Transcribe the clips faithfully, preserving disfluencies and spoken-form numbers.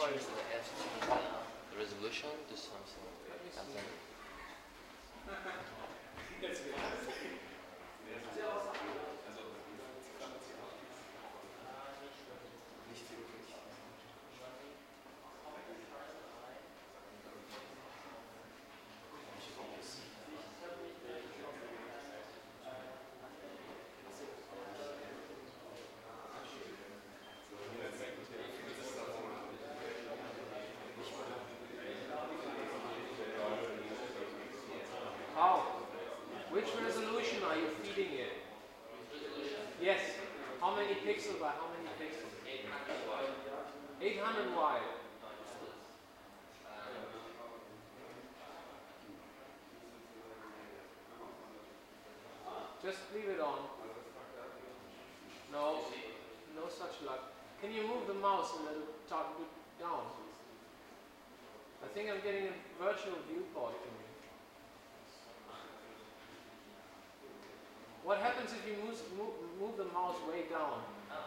change the F T, uh, the resolution to something else. How? Which resolution are you feeding it? Yes. How many pixels by how many pixels? eight hundred wide. Just leave it on. No, no such luck. Can you move the mouse a little down? I think I'm getting a virtual viewport to me. What happens if you move, move, move the mouse way down?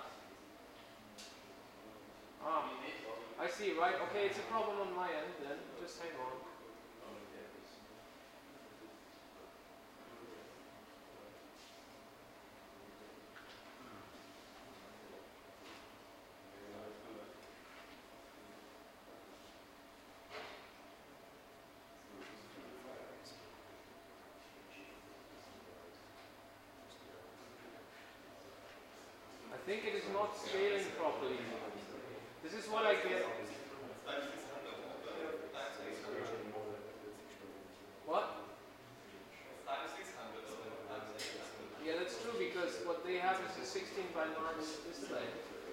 Ah, I see, right? Okay, it's a problem on my end then. Just hang on. I think it is not scaling properly. This is what I get. What? Yeah, that's true because what they have is a sixteen by nine display.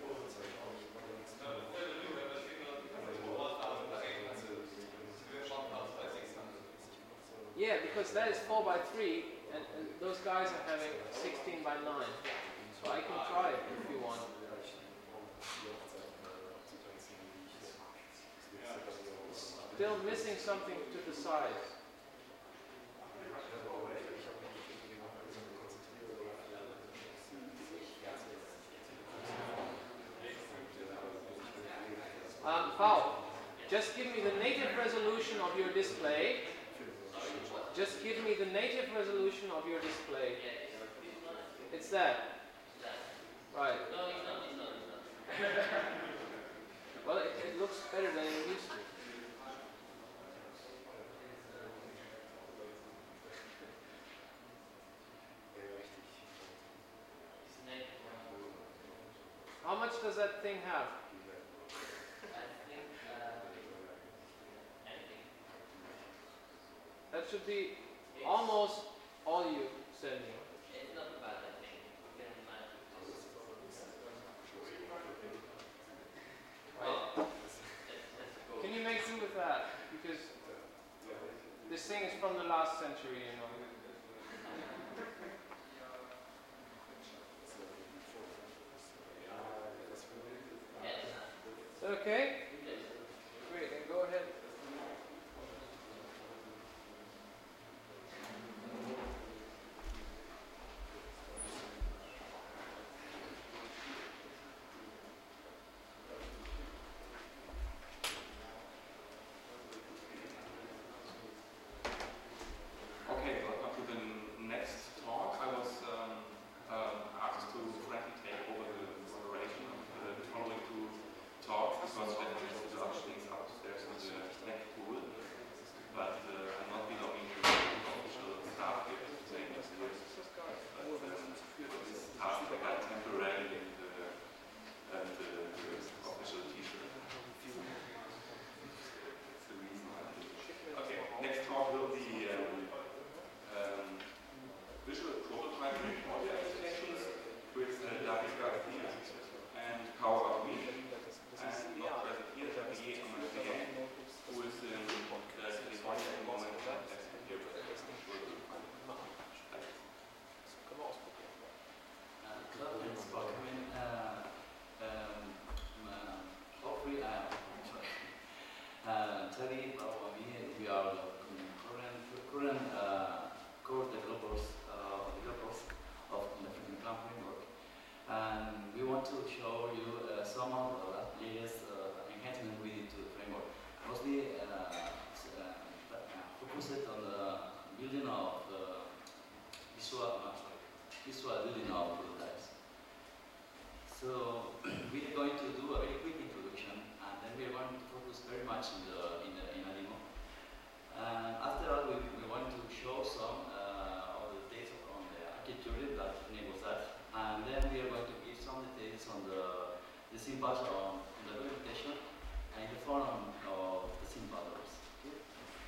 Yeah, because that is four by three and, and those guys are having sixteen by nine. So I can try it if you want. Still missing something to the side. Um, Paul, just give me the native resolution of your display. Just give me the native resolution of your display. It's that. Right. Well, it, it looks better than it used to. How much does that thing have? That should be almost all you send me. Right. Can you make do with that? Because this thing is from the last century, you know. Is that okay? Great, then go ahead. To show you uh, some of the latest uh, enhancement we did to the framework. Mostly uh, uh, focused on the building of the visual, uh, visual building of prototypes. So we are going to do a very quick introduction, and then we are going to focus very much in the in the in a demo. And after all, we, we want to show some uh, of the details on the architecture that enables that, and then we are going to give some details on the the symbols on the documentation and the form of the symbols. Okay?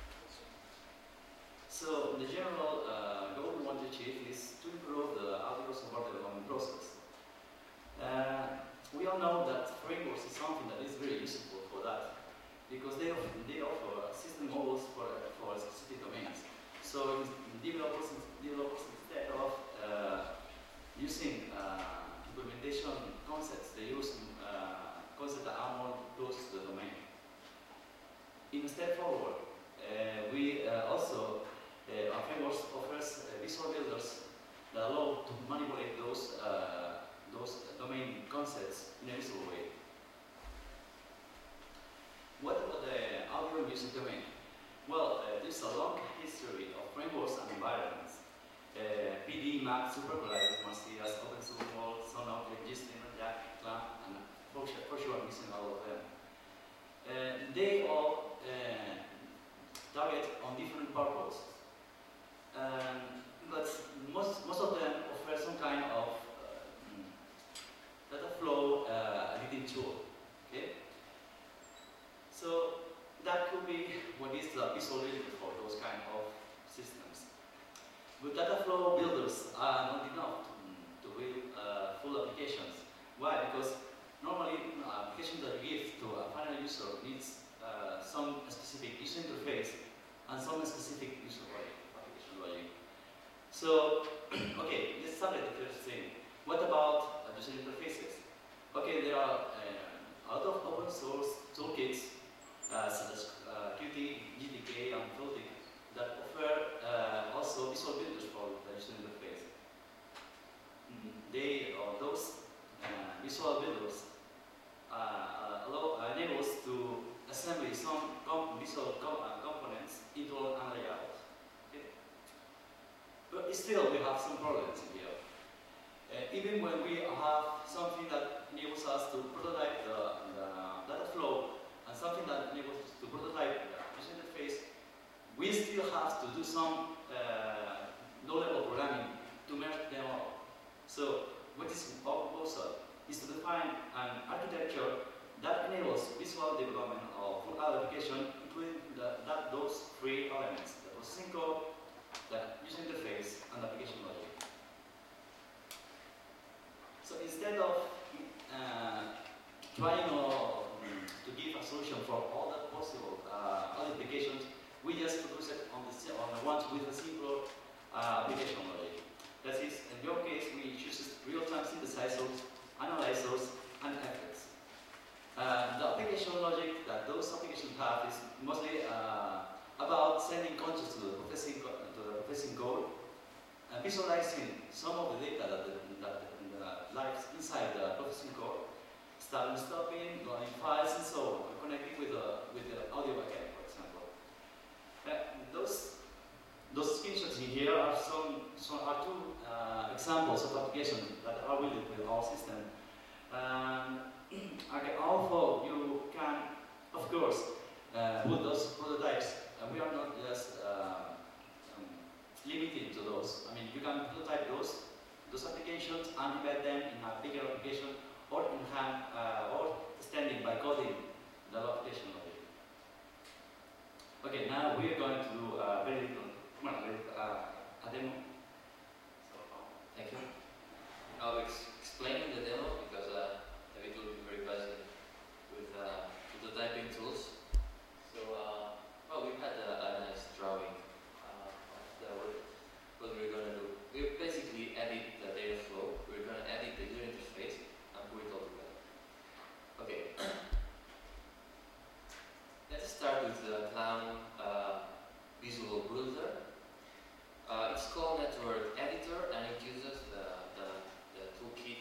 So the general uh, goal we want to achieve is to improve the audio support development process. Uh, we all know that frameworks is something that is very useful for that, because they offer, they offer system models for, for specific domains. So developers, developers instead of uh, using uh, implementation concepts, they use uh, concepts that are more close to the domain. In a step forward, uh, we uh, also, uh, our framework offers uh, visual builders that allow to manipulate those, uh, those domain concepts in a visual way. What about the audio and music domain? Well, uh, there's a long history of frameworks and environments. Uh, P D, Mac, Supercolliders, Marcias, OpenSUML, SoundObject, GStream, Jack, Clamp, and for sure, for sure I'm missing all of them. Uh, they all uh, target on different purposes. Um, but most, most of them offer some kind of uh, data flow uh, editing tool. Okay? So that could be what is the visual builder for those kind of systems. But data flow builders are not enough to, to build uh, full applications. Why? Because normally uh, applications that you give to a final user needs uh, some specific user interface and some specific user logic, application logic. So, okay, let's start with the first thing. What about uh, user interfaces? Okay, there are uh, a lot of open source toolkits uh, such as uh, Qt, G T K, and Floatic that offer uh, also visual builders for the user interface. Mm, they, or those uh, visual builders, uh, allow, uh, enable us to assemble some comp visual com uh, components into an layout. Okay? But still, we have some problems in here. Uh, even when we have something that enables us to prototype the, the data flow and something that enables us to prototype the user interface, we still have to do some uh, low-level programming to merge them all. So what is our proposal is to define an architecture that enables visual development of full application, including the, that, those three elements: the processing code, the user interface, and the application logic. So instead of uh, trying uh, to give a solution for all the possible uh, all applications, we just focus it on the, on the ones with a simpler uh, application logic. That is, in your case, we choose real-time synthesizers, analyzers, and effects. Uh, the application logic that those applications have is mostly uh, about sending context to the processing, to the processing code, and visualizing some of the data that, the, that the lives inside the processing code, starting, stopping, loading files, and so on, connecting with the, with the audio backend, for example. Uh, those those screenshots in here are some, some are two uh, examples of applications that are built with our system. Um, okay, although you can, of course, uh, put those prototypes, and we are not just uh, um, limited to those. I mean, you can prototype those those applications and embed them in a bigger application, or in hand, uh, or extending by coding the application logic. Okay, now we are going to do a very little, well, uh, a demo. So, thank you. I'll ex explain the demo because uh, David will be very busy with uh, prototyping tools. So, uh, well, we had a, a nice drawing uh, of the, what we're going to do. We basically edit the data flow. We're going to edit the user interface and put it all together. Okay. Let's start with the Clown uh, Visual Builder. Uh, it's called Network Editor, and it uses the, the, the toolkit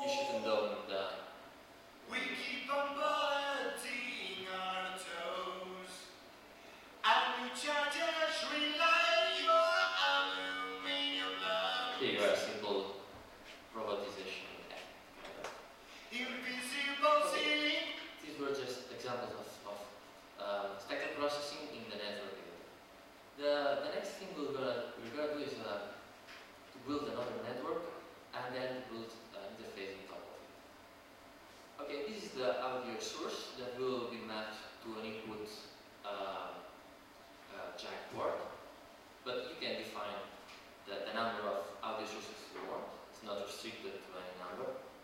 shouldn't know the. We keep on biting our toes, and new charges rely your aluminum lungs. Here you are, simple robotization. Kind of. Invisible ceiling. These were just examples of, of um, spectral processing in the network. The, the next thing we're gonna we're gonna do is uh, to build another network and then build an interface on top of it. Okay, this is the audio source that will be mapped to an input uh, uh, jack port, but you can define the, the number of audio sources you want. It's not restricted to any number.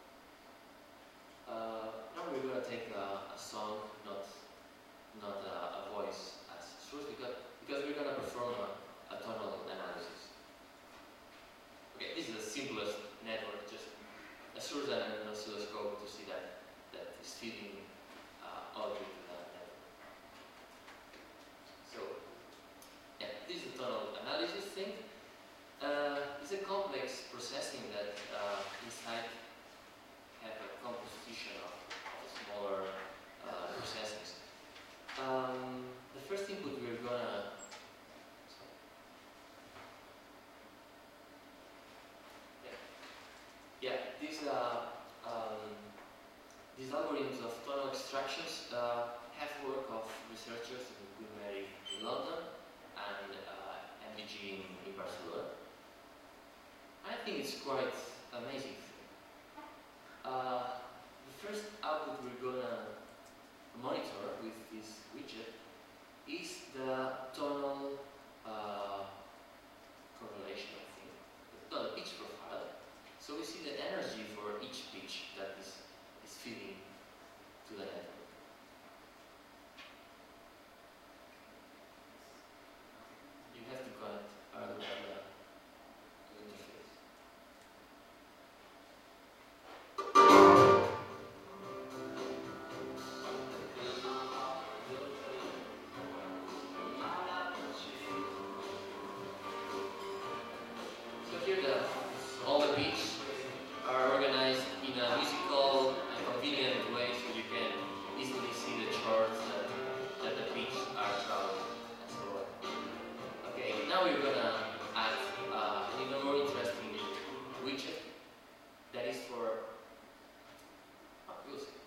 Uh, now we're gonna take a, a song, not not a, a voice as source, because because we're gonna perform a, a tonal analysis. Okay, this is the simplest network, just a source and an oscilloscope to see that that is feeding uh, audio to that network. So, yeah, this is a tonal analysis thing. Uh, it's a complex processing that uh, inside have a composition of, of smaller uh, processings. Um, the first input we're gonna yeah, yeah these uh, um, these algorithms of tonal extractions uh, have work of researchers in Queen Mary in London and uh, M D G in, in Barcelona. I think it's quite amazing. Uh, the first output we're gonna monitor with this widget is the tonal uh, correlation, I think, no, the pitch profile. So we see the energy for each pitch that is, is feeding to the network. You have to connect either to the, to the interface. So here the, all the beats are organized in a musical and convenient way, so you can easily see the charts that, that the beats are traveling and so on. Okay, now we're gonna add uh, an even more interesting widget that is for. Oh, we'll see.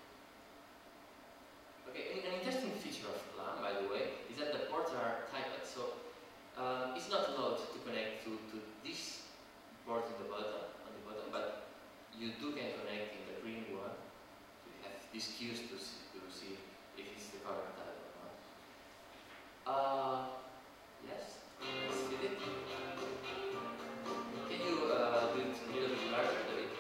Okay, an interesting feature of LAM, by the way, is that the ports are typed. So uh, it's not allowed to connect to, to this port in the bottom, on the bottom, but you do can connect in the green one. So you have these cues to see, to see if it's the correct type or not. Uh, yes, let's see it. Can you uh, do it a little bit larger, David?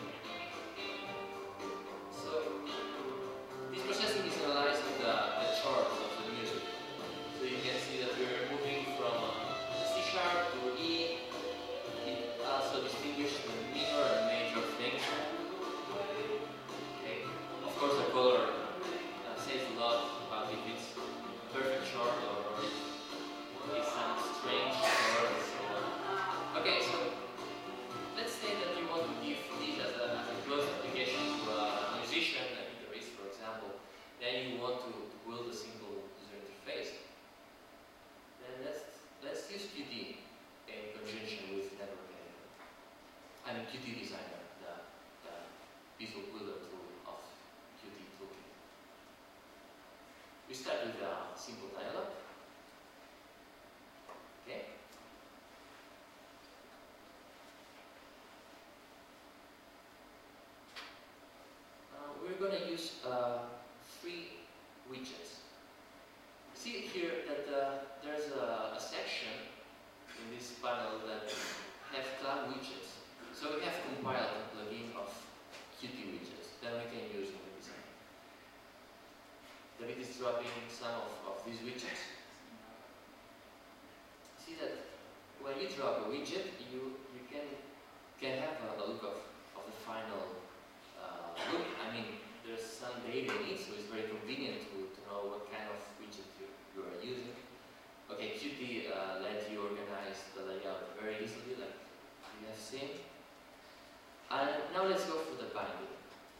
So this processing is analyzing the, the charts of the music. So you can see that we're moving from C sharp to E. It also distinguishes the minor and major things. Okay. Of course, the color uh, says a lot about if it's a perfect chart or if some strange chord and so on. Okay, so let's say that you want to give this as a, as a close application to a musician, a guitarist, for example. Then you want to, to build a simple user interface. Then let's let's use Qt in conjunction with network editor. I mean Qt Designer, the, the visual builder tool of Qt toolkit. We start with a simple dialog. Okay. Uh, we're going to use uh, three widgets. See here that uh, there's a, a section in this panel that have cloud widgets. So we have compiled a plugin of Qt widgets that we can use in the design. David is dropping some of, of these widgets. See that when you drop a widget, you you can can have a, a look of, of the final uh, look. I mean, there's some data in it, so it's very convenient to, to know what kind of widget you, you are using. Okay, Qt uh, lets you organize the layout very easily, like you have seen. And now let's go for the binding.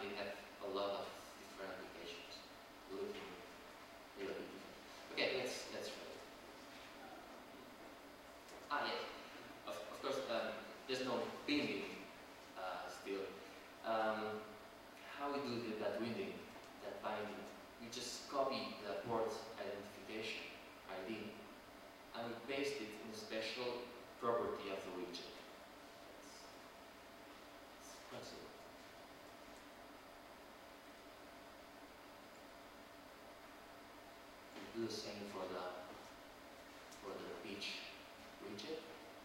they have a lot of different applications. Looking really different. Okay, let's let's try it. Ah, yes. Of, of course, um, there's no binding uh, still. Um, how we do the, that winding, that binding? We just copy the port identification I D and we paste it in a special property of the widget. It's quite simple. We do the same for the for the pitch widget.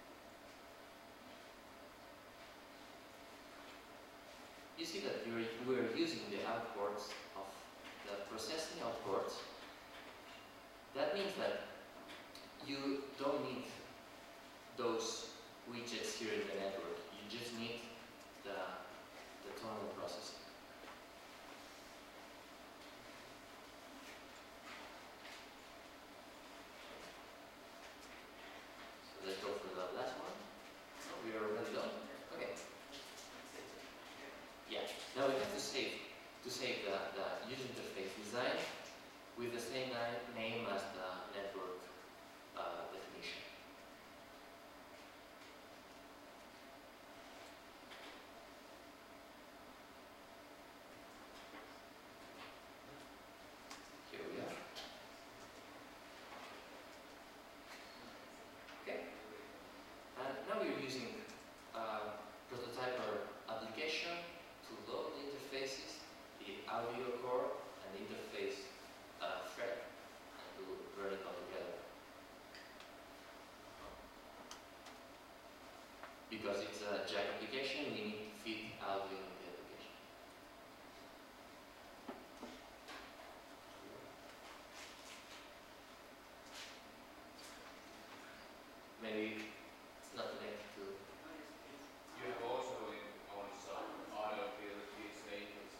You see that we're, we're using the outports of the processing outports. That means that you don't need those widgets here in the network. You just need the, the tonal processing. So let's go for the last one. Oh, we are already done. Okay. Yeah. Now we have to save to save the, the user interface design with the same name as the network uh, definition. Here we are. Okay. And now we're using uh, prototyper application to load the interfaces, the audio core, and the interface uh, thread, and to run it all together. Because it's a Jack application, we need to feed audio in the application. Maybe it's not connected to. You have also on some audio field statements.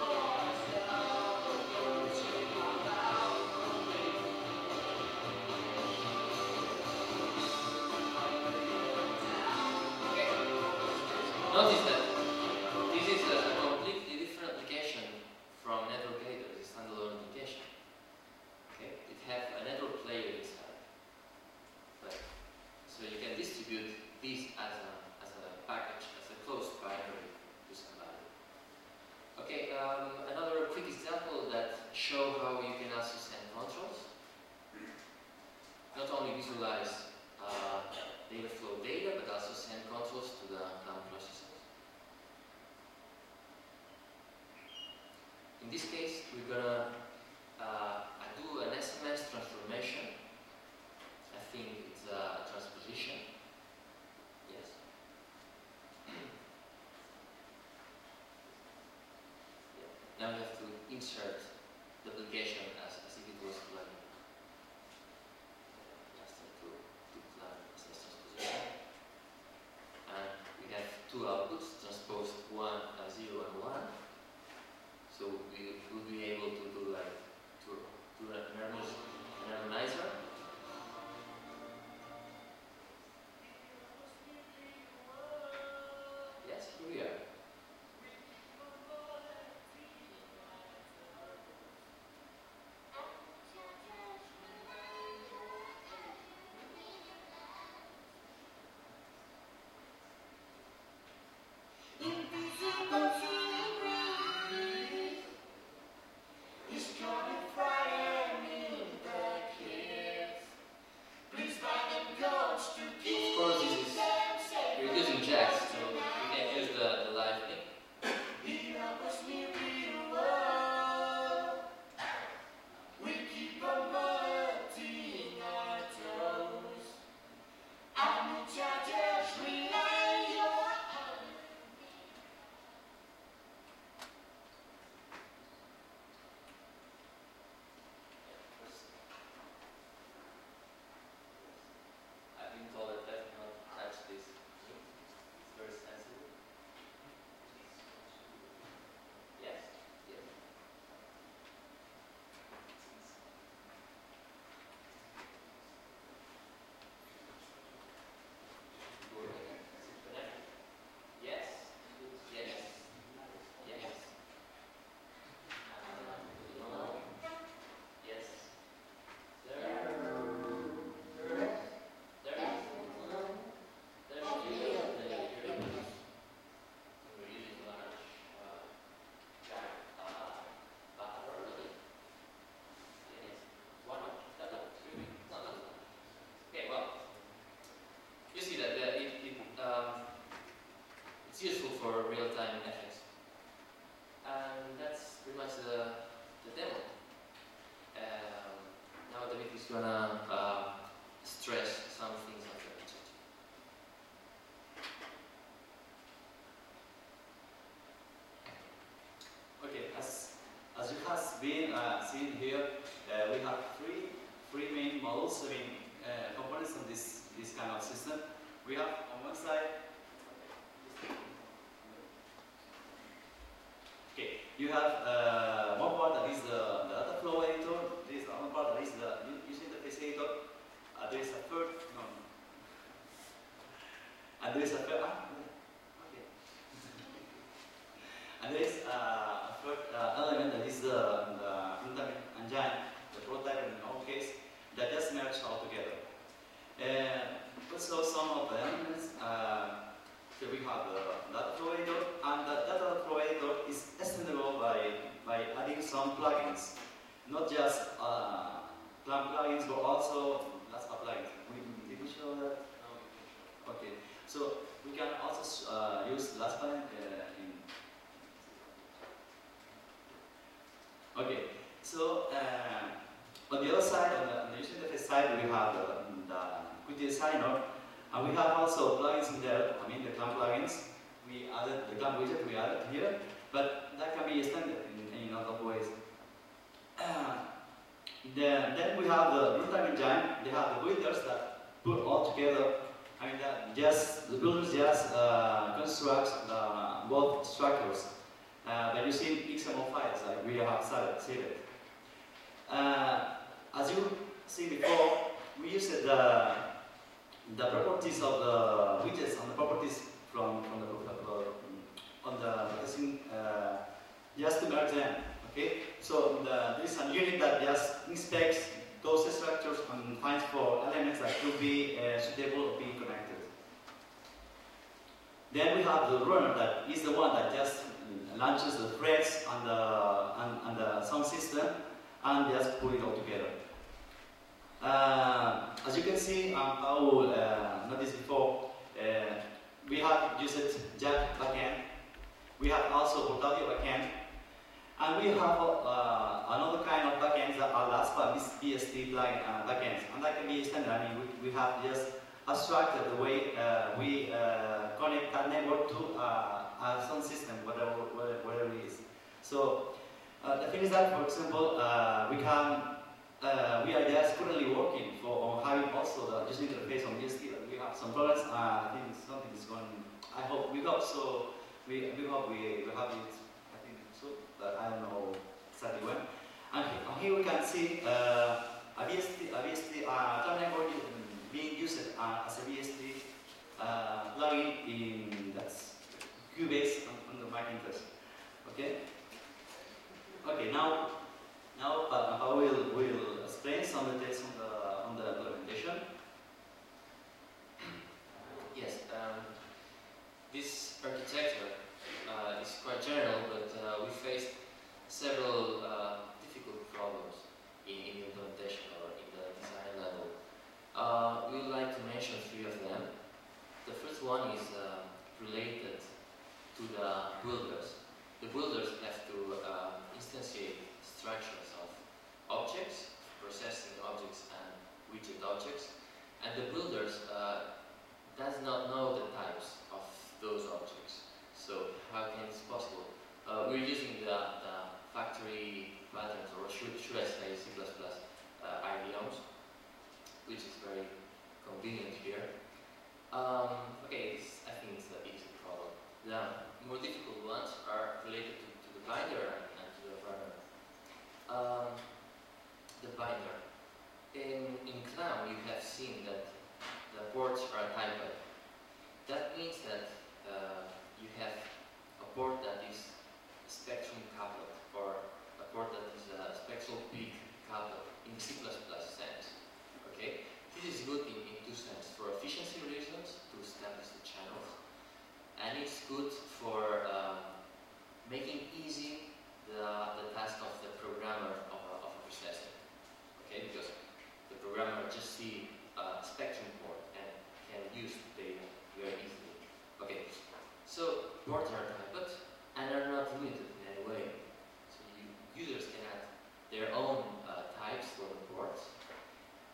Notice that this is a, a completely different application from Network Editor, it's a standalone application. Okay, it has a network player inside. But, so you can distribute this as a, as a package, as a closed binary to somebody. Okay, um, another quick example that show how you can also send controls. Not only visualize uh, data flow data, but also send controls to the cloud processors. In this case, we're gonna uh, do an S M S transformation. I think it's a transposition. Yes. Yeah. Now we have to insert the application as, as if it was like just to, to plan S M S transposition. And we have two outputs transposed one, uh, zero, and one. So we will be able to do like to do an harmonizer. Yes, here we are. gonna uh, stress some things after it. Okay, as as you have been uh, seen here, uh, we have three three main models. I mean, uh, components of this this kind of system. We have on one side. Okay, you have uh, one part that is the, the data flow editor. There is another part that is the user interface editor. Uh, there is a third. No. no. And there is a third. Ah, okay. And there is uh, a third uh, element that is the, the runtime engine, the prototype in our case, that just merge all together. And also some of the elements. Uh, So we have the data flow editor, and the data flow editor is extendable by, by adding some plugins. Not just uh, plan plugins, but also Lastpass plugins. We, did we show that? Now we can show. Okay, so we can also uh, use Lastpass uh, in. Okay, so uh, on the other side, on the, on the user interface side, we have the, the Qt Designer. And we have also plugins in there, I mean the Clamp plugins. We added the Clamp widget, we added here, but that can be extended in, in other ways. Uh, then, then we have the runtime engine, they have the builders that put all together. I mean, that just, the builders just uh, construct uh, both structures uh, by using X M L files like we have saved. Uh, as you see before, we used the the properties of the widgets and the properties from, from the uh, on the processing uh, just to merge them. Okay, so the, there is a unit that just inspects those structures and finds for elements that could be uh, suitable of being connected. Then we have the runner that is the one that just launches the threads and the and, and the sound system and just put it all together. Uh, as you can see, um, I will uh, notice before, uh, we have used Jack backend, we have also Portadio backend, and we have uh, another kind of backends that are Lastpass B S D plugin uh, backends, and that can be extended. I mean, we, we have just abstracted the way uh, we uh, connect that network to uh, a sound system, whatever, whatever, whatever it is. So uh, the thing is that, for example, uh, we can. Uh, we are just currently working for on having also the user interface on B S D. We have some problems. Uh, I think something is going. I hope we hope so. We we hope we, we have it. I think so, but I don't know exactly when. And here we can see uh, a B S D, a B S D uh, cloud network being used uh, as a B S D uh, plugin in that's Cubase on, on the Macintosh. Okay. Okay. Now. Now uh, I will, will explain some details on the, on the implementation. Yes, um, this architecture uh, is quite general, but uh, we faced several uh, difficult problems in, in the implementation or in the design level. Uh, we would like to mention three of them. The first one is uh, related to the builders. The builders have to uh, instantiate structures of objects, processing objects and widget objects, and the builders uh, does not know the types of those objects. So how can it's possible? Uh, we're using the, the factory patterns, or should, should I say C plus plus uh, idioms, which is very convenient here. Um, okay, this, I think it's the easy problem. The more difficult ones are related to, to the binder and, and to the runner. Um, the binder. In, in Clam, you have seen that the ports are typed. That means that uh, you have a port that is spectrum coupled, or a port that is a spectral peak coupled in the C plus plus sense. Okay? This is good in, in two senses. For efficiency reasons, to establish the channels, and it's good for uh, making easy the, the task of the programmer of a, of a processor. Okay, because the programmer just see a spectrum port and can use the data very easily. Okay, so ports are typed and are not limited in any way. So you, users can add their own uh, types for the ports,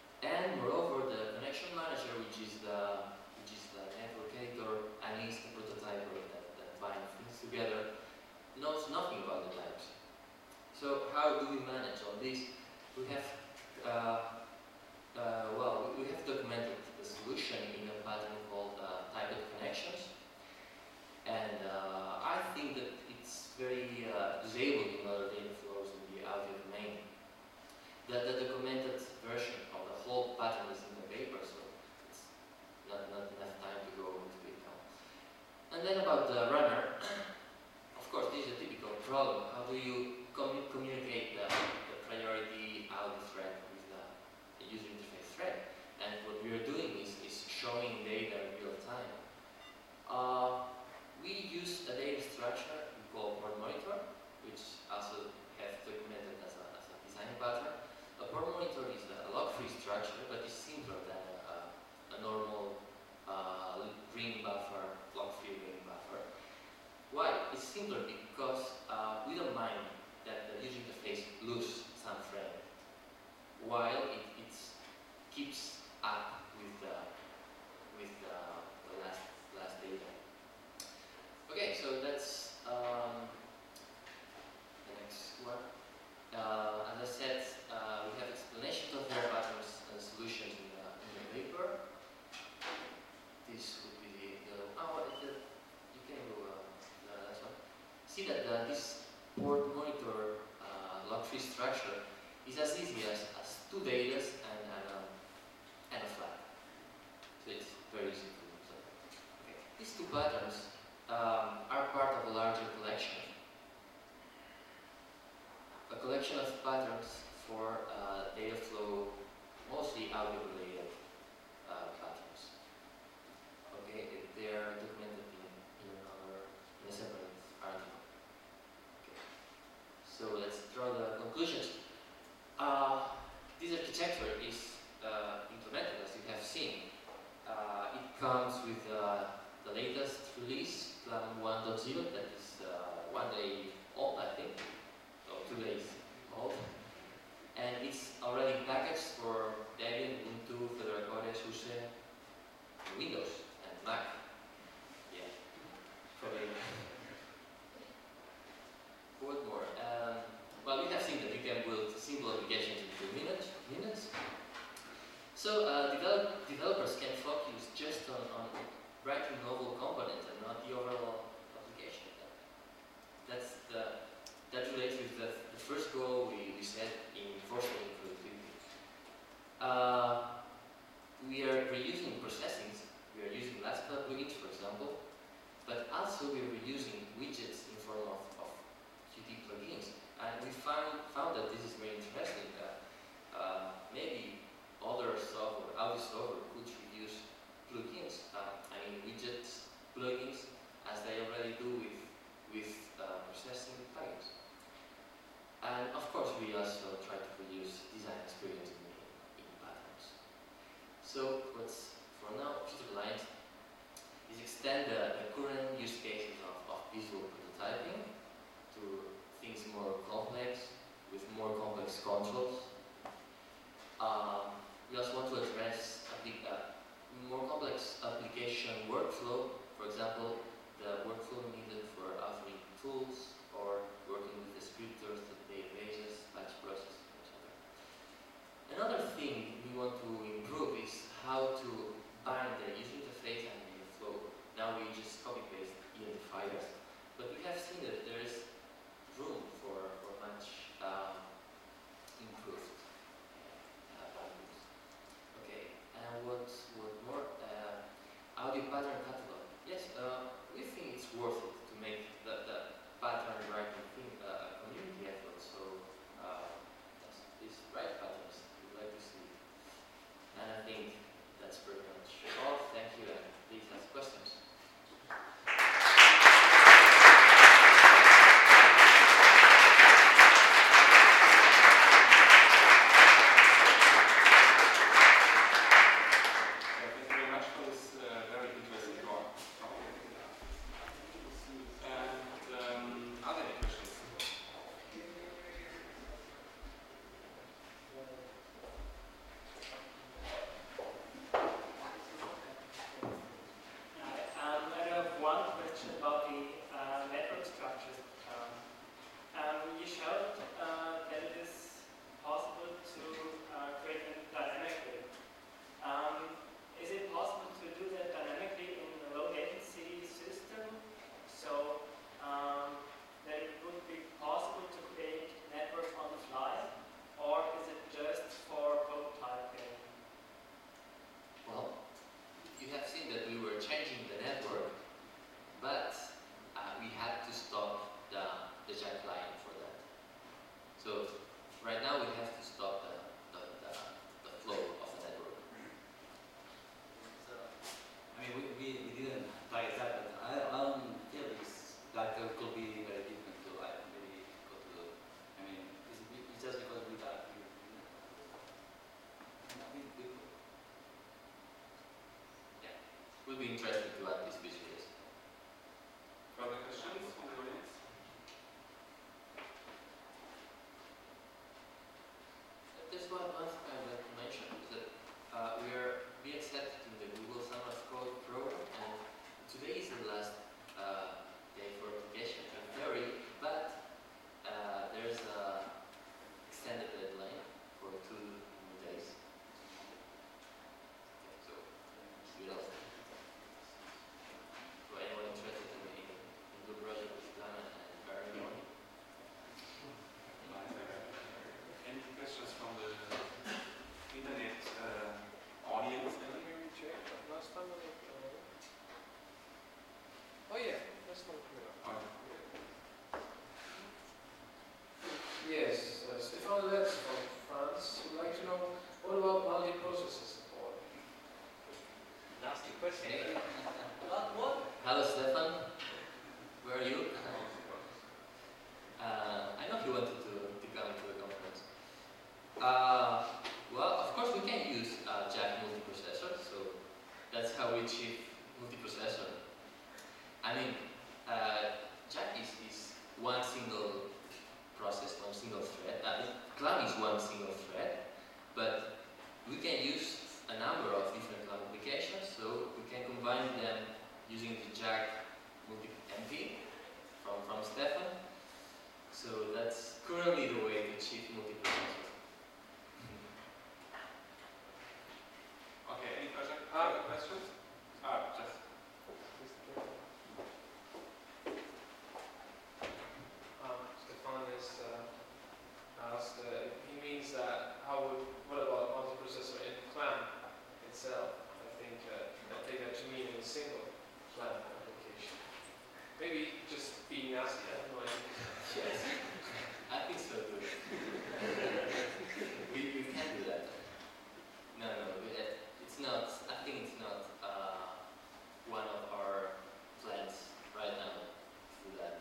about the types. So how do we manage all this? We have, uh, uh, well, we have documented the solution in a pattern called uh, typed connections. And uh, I think that it's very uh, disabled in other data flows in the audio domain. The, the documented version of the whole pattern is in the paper, so it's not, not enough time to go into it now. And then about the runner, of course, this is a typical problem. How do you commu communicate the, the priority audio thread with the, the user interface thread? And what we are doing is, is showing data in real time. Uh, we use a data structure we call port monitor, which also have documented as a, as a design pattern. A port monitor is a log-free structure, but it's simpler than a, a normal uh, ring buffer, log-free ring buffer. Why? It's simpler because uh, we don't mind that the user interface lose some frame, while it it's, keeps up with the with the, the last last data. Okay, so that's um, the next one. Uh, as I said, uh, we have explanations of their patterns and solutions in the, in the paper. This would be the, the oh, the, you can go uh, the last one. See that the, this port monitor uh, log-free structure is as easy as, as two datas and, and, um, and a flag. So it's very easy to do. So, okay. These two patterns um, are part of a larger collection. A collection of patterns for uh, data flow, mostly audio-related uh, patterns. Okay, they are documented in, in another, in a separate article. Okay. So let's draw the conclusions. Uh, this architecture is uh, implemented, as you have seen. Uh, it comes with uh, the latest release, Plum one point zero, that is uh, one day old, I think. Two days old, and it's already packaged for Debian, Ubuntu, Fedora Core, SUSE, Windows, and Mac. Yeah, probably. What more? Um, well, we have seen that you can build simple applications in two minutes. minutes. So uh, develop, developers can focus just on, on writing novel components and not the overall application. That's the That relates with the, the first goal we, we set in fostering productivity. Uh, we are reusing processings. We are using LastPass plugins, for example, but also we are reusing widgets in form of, of Qt plugins. And we found, found that this is very interesting. Uh, uh, maybe other software, audio software, could reuse plugins. Uh, I mean, widgets, plugins, as they currently the way to achieve multiprocessor. Okay, any further Ah. further questions? Ah, just. Um, Stefan is uh, asked, uh, he means that how would, what about multiprocessor in CLAMP itself? I think uh, I take that to mean in a single CLAMP application. Maybe just being nasty, I have no idea. Yes. I think so too. we, we can do that. No, no, we, uh, it's not, I think it's not uh, one of our plans right now to do that.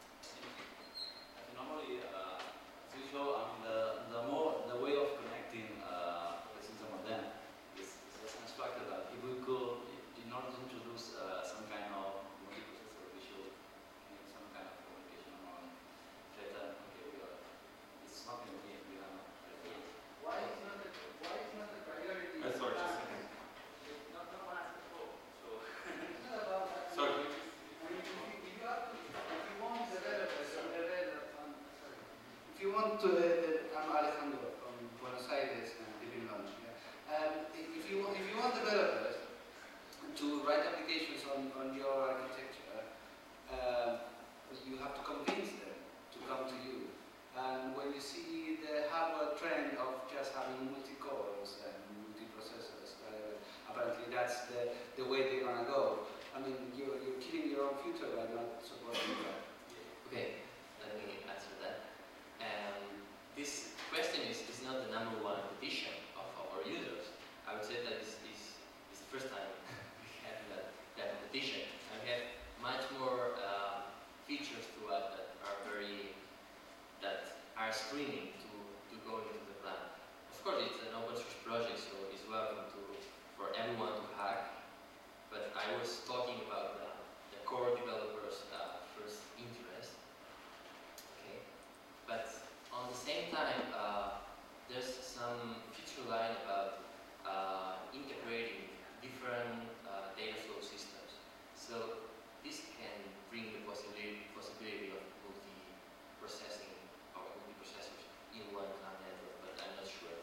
Normally, uh, as usual, I mean, the, the more, the way of connecting uh, between some of them is, is as constructed that if we could, in order to introduce uh, some kind of multiprocessor, we should need some kind of communication among data. Okay, we are, it's not going to be, we are not. Why is not the why is not the priority? Uh, sorry, just a second. Not not one asked before. So, It's not about that. Sorry. I mean, if you, if you have to, if you want developers or develop, um, sorry. If you want to, uh, I'm Alejandro from Buenos Aires and live in London. Yeah. Um, if if you if you want developers to write applications on, on your architecture, um, you have to convince them to come to you. And when you see the hardware trend of just having multi-cores and multi-processors, uh, apparently that's the, the way they're gonna go. I mean, you're, you're killing your own future by not supporting that. Okay, let me answer that. Um, this question is, is not the number one petition of our users. I would say that this is, is the first time we have that, that petition. And we have much more uh, features to add that are very, that are screening to, to go into the plan. Of course, it's an open source project, so it's welcome to, for everyone to hack. But I was talking about the, the core developers' uh, first interest. Okay, but on the same time, uh, there's some feature line about uh, integrating different uh, data flow systems. So this can bring the possibility possibility of multi-processing or multiprocessors in one CLAMP network, but I'm not sure.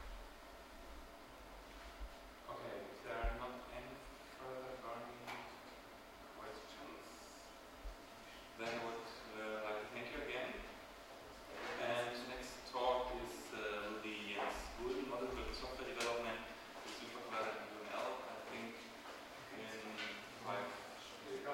Okay, if there are not any further burning questions, then I would uh, like to thank you again. And next talk is uh, will be Jens Gulden, model for software development with Supercloud and U M L, I think in five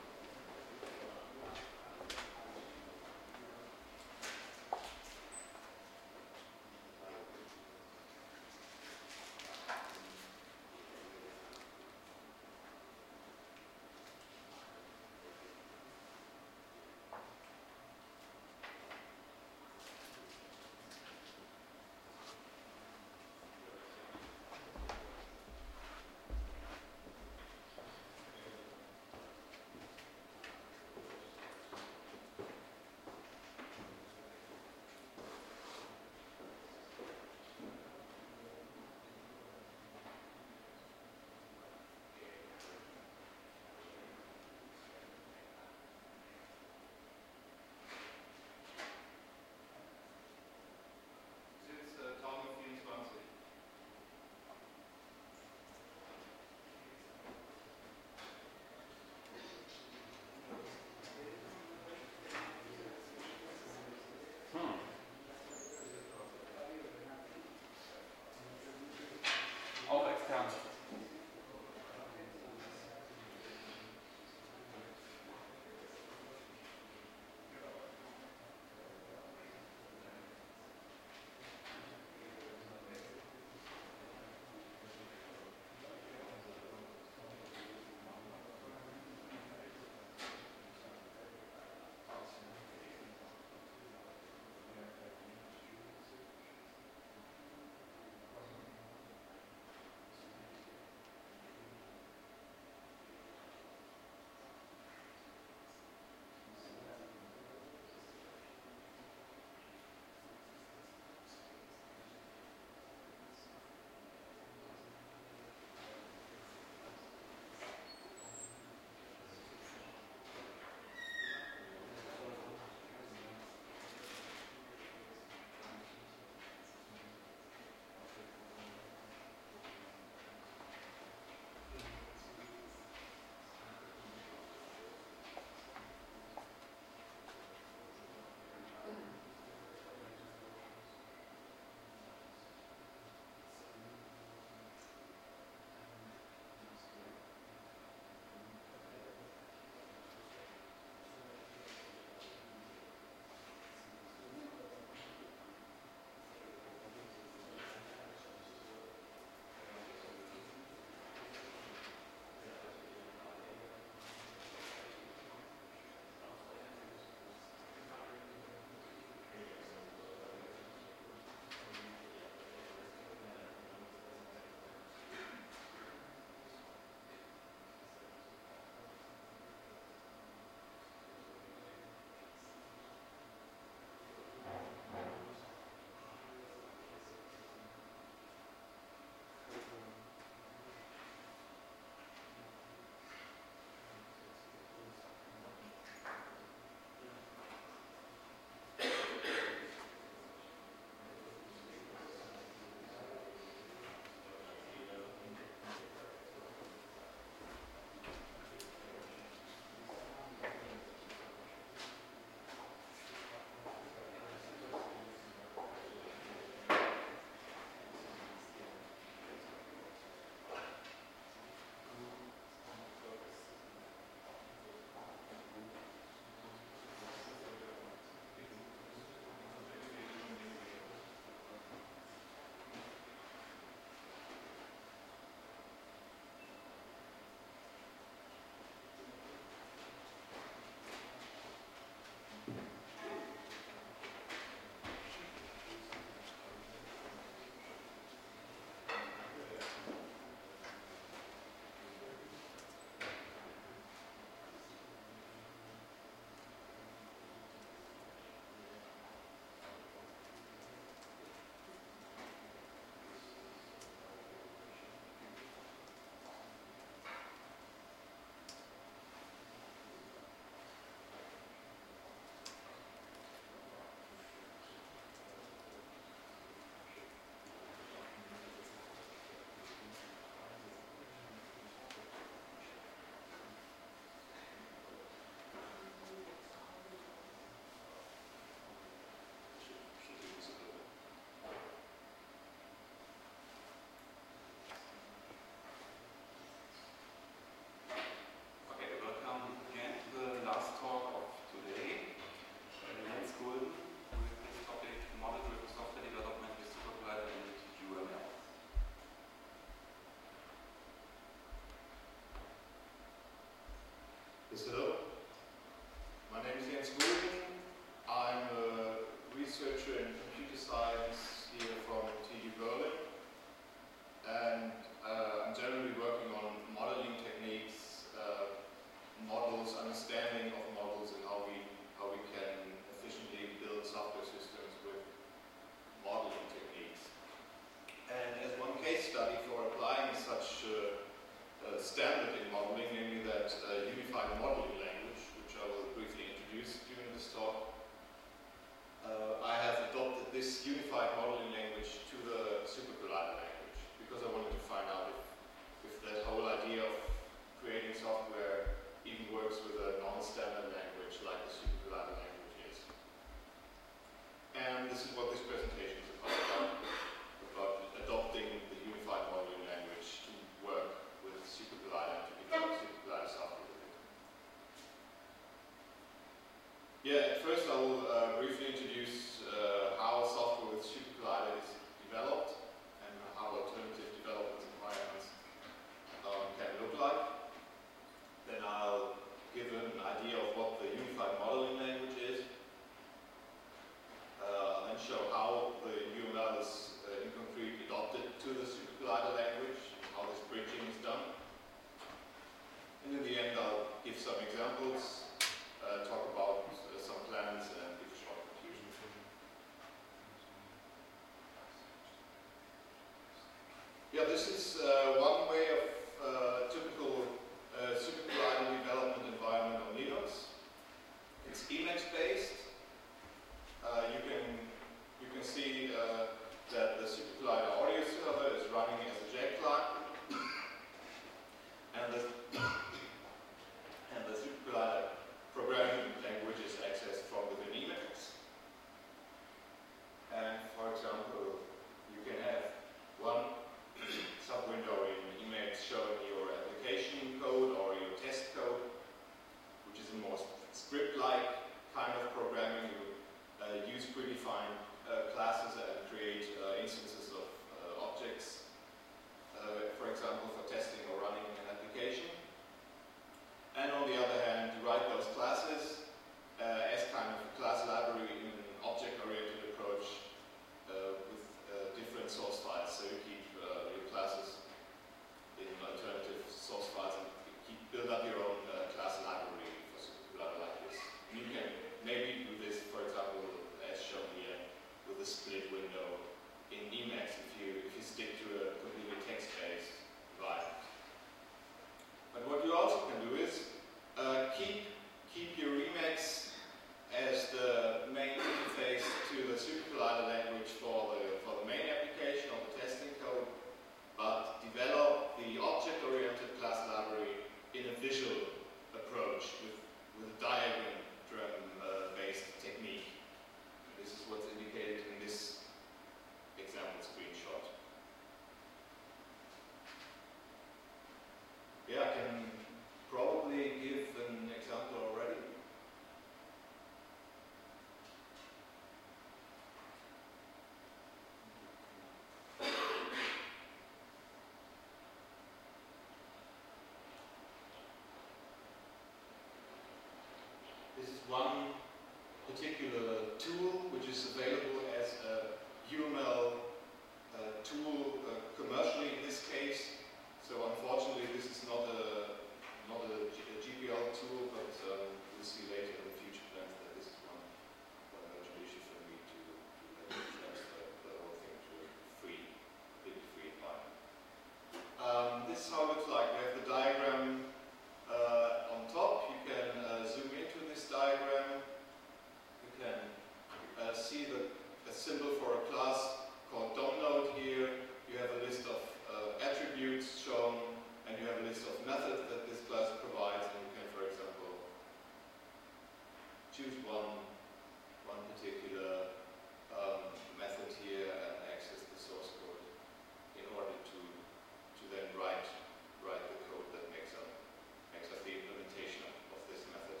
one particular tool which is available as a U M L uh, tool uh, commercially in this case. So unfortunately, this is not a not a, G a G P L tool, but um, we'll see later in the future plans that this is one one major issue for me to, to transfer the whole thing to a free, completely free environment. Um, this is how it looks like. We have the diagram uh, on top. You can uh, zoom into this diagram. You can uh, see the a symbol for a class called DOM-node here. You have a list of uh, attributes shown, and you have a list of methods that this class provides, and you can, for example, choose one, one particular um, method here and access the source code in order to, to then write, write the code that makes up, makes up the implementation of, of this method.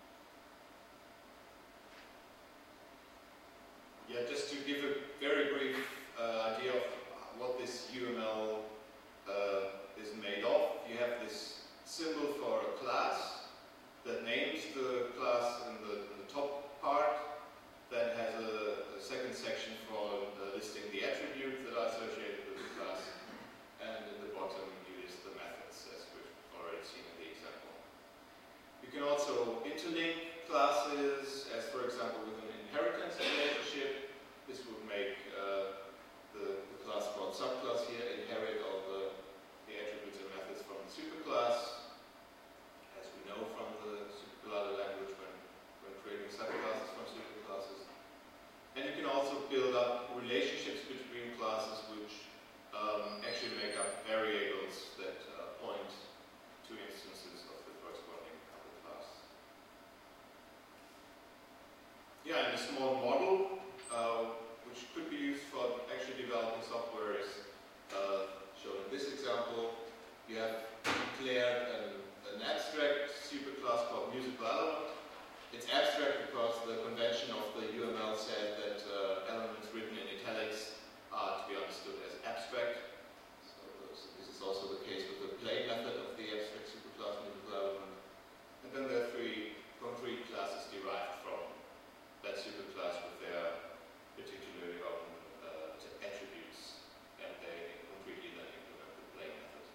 Yeah, just to give a very brief uh, idea of what this U M L uh, is made of, you have this symbol for a class that names the class in the, in the top part, then has a, a second section for uh, listing the attributes that are associated with the class, and in the bottom you list the methods, as we've already seen in the example. You can also interlink classes, as for example with an inheritance relationship. This would make uh, the, the class called subclass here inherit all the, the attributes and methods from the superclass, as we know from the superclass language when, when creating subclasses from superclasses. And you can also build up relationships between classes which um, actually make up variables that uh, point to instances of the corresponding other class. Yeah, and a small model Uh, which could be used for actually developing software is uh, shown in this example. You have declared an, an abstract superclass called musical element. It's abstract because the convention of the U M L said that uh, elements written in italics are to be understood as abstract. So this is also the case with the play method of the abstract superclass musical element. And then there are three concrete classes derived from that superclass with their particularly open uh, attributes, and they concretely then implement the play method.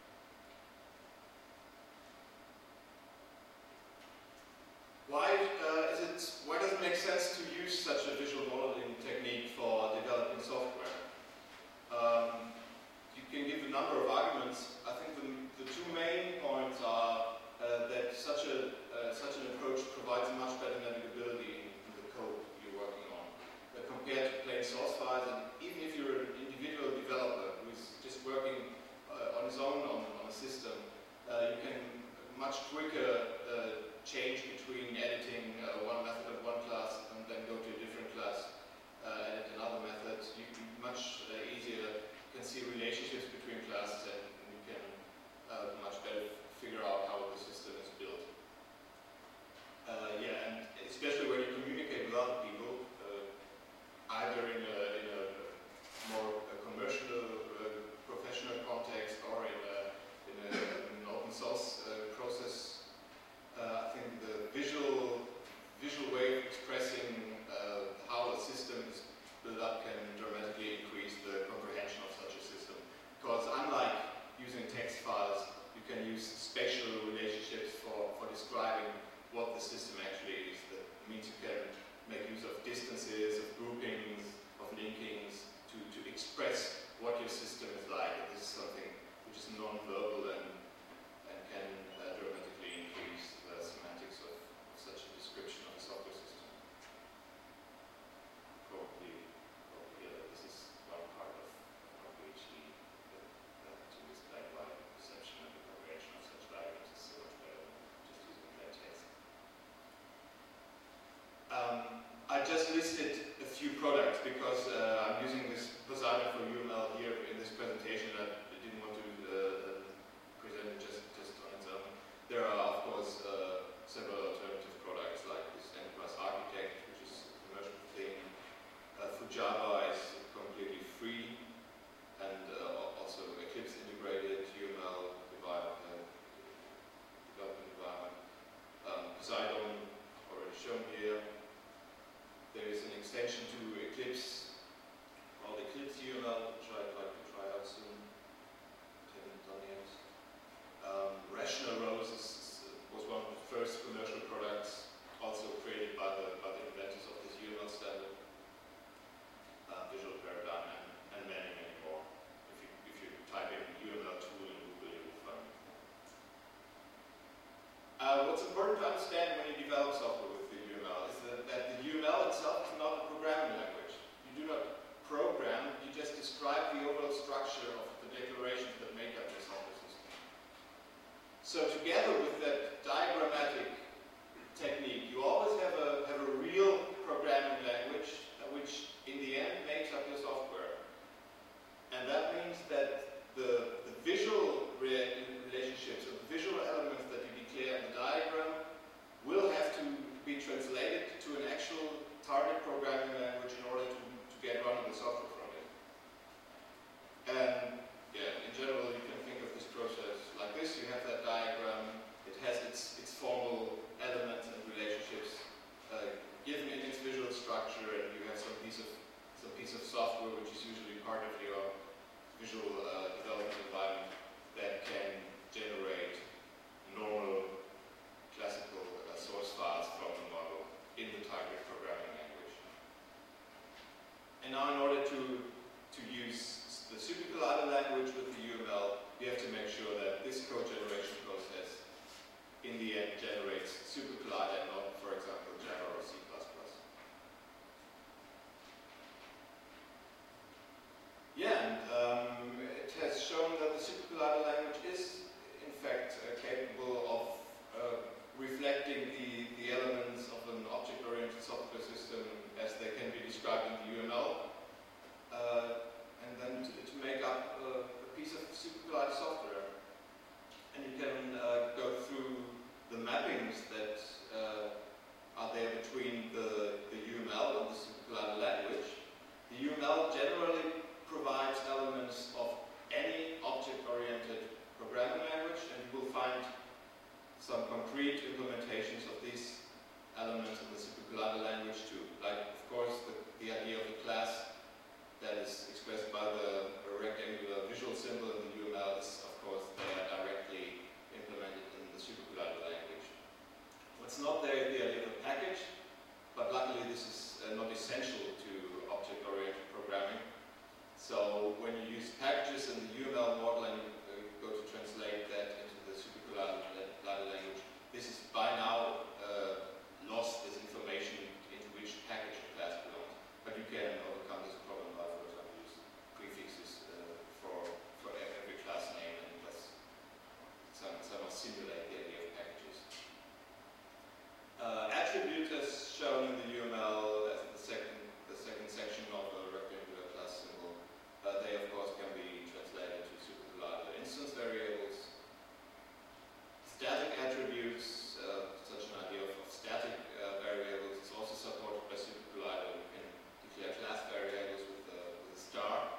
Why uh, is it? Why does it make sense to use such a visual modeling technique for developing software? Um, you can give a number of arguments. I think the, the two main points are uh, that such a uh, such an approach provides much better navigability in the code you're working on compared to plain source files. And even if you're an individual developer who is just working uh, on his own on, on a system, uh, you can much quicker uh, change between editing uh, one method of one class and then go to a different class, uh, edit another method. You can much uh, easier can see relationships between classes, and you can uh, much better figure out how the system is built. Uh, yeah, and especially when you communicate with other people, either in a, in a more a commercial, uh, professional context, or in, a, in, a, in an open source uh, process. Uh, I think the visual, visual way of expressing uh, how a system is built up can dramatically increase the comprehension of such a system. Because unlike using text files, you can use spatial relationships for, for describing what the system actually is. That means you can make use of distances, of groupings, of linkings to, to express what your system is like. And this is something which is non-verbal and, and can uh, dramatically increase the semantics of, of such a description of a software system. Probably, probably uh, this is one part of our PhD, that, that to explain why perception and the comprehension of such diagrams is so much better than just using plain text. Um, I just listed a few products because uh, I'm using this Poseidon for U M L here in this presentation. I didn't want to uh, present it just, just on its own. There are, of course, uh, several alternative products like this Enterprise Architect, which is a commercial thing. Uh, Fujaba is completely free, and uh, also Eclipse integrated U M L development environment. Um, Poseidon already showed. what's important to understand when you develop software with the U M L is that, that the U M L itself is not a programming language. You do not program, you just describe the overall structure of the declarations that make up your software system. So together with that diagrammatic technique, you always have a, have a real programming language uh, which in the end makes up your software. And that means that the, the visual re relationships or the visual elements that you declare in the diagram will have to be translated to an actual target programming language in order to, to get running the software from it. And yeah, in general you can think of this process like this. You have that diagram, it has its, its formal elements and relationships uh, given in its visual structure, and you have some piece of some piece of software which is usually part of your visual uh, development environment that can generate normal classical uh, source files from the model in the target programming language. And now in order to, to use the SuperCollider language with the U M L, you have to make sure that this code generation process in the end generates SuperCollider and not, for example, Java or C plus plus. Yeah, and um, it has shown that the SuperCollider language is in fact uh, capable of uh, reflecting the, the elements of an object-oriented software system as they can be described in the U M L, uh, and then to, to make up uh, a piece of SuperCollider software. And you can uh, go through the mappings that uh, are there between the, the U M L and the SuperCollider language. The U M L generally provides elements of any object-oriented programming language, and you will find some concrete implementations of these elements in the SuperCollider language too. Like, of course, the, the idea of the class that is expressed by the rectangular visual symbol in the U M L is, of course, there directly implemented in the SuperCollider language. What's not there is the idea of a package, but luckily this is uh, not essential to object-oriented programming. So when you use packages in the U M L model and you uh, go to translate that into the SuperCollider language, this is by now uh, lost this information into which package a class belongs. But you can overcome this problem by, for example, use prefixes uh, for, for every class name and thus some, somehow simulate the idea of packages. Uh, attribute as shown in the U M L as the second, the second section of a rectangular class symbol. Uh, they, of course, can be translated to SuperCollider instance variables. Static attributes, uh, such an idea of, of static uh, variables, is also supported by SuperCollider. You can declare class variables with a, with a star.